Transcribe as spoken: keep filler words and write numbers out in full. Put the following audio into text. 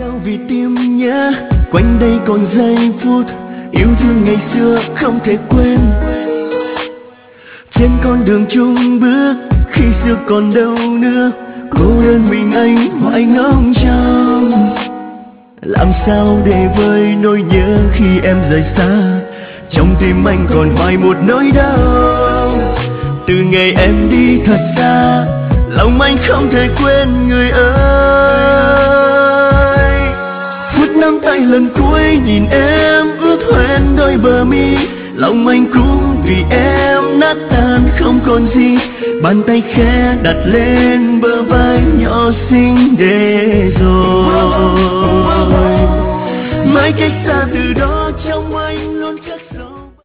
đau vì tim nhé, quanh đây còn giây phút yêu thương ngày xưa không thể quên. Trên con đường chung bước khi xưa còn đâu nữa, cô đơn mình anh mãi ngóng trông. Làm sao để vơi nỗi nhớ khi em rời xa, trong tim anh còn hoài một nỗi đau. Từ ngày em đi thật xa, lòng anh không thể quên người ơi. Phút nắm tay lần cuối nhìn em ướt hoen đôi bờ mi, lòng anh cũng vì em nát tan không còn gì. Bàn tay khẽ đặt lên bờ vai nhỏ xinh để rồi mãi cách xa từ đó.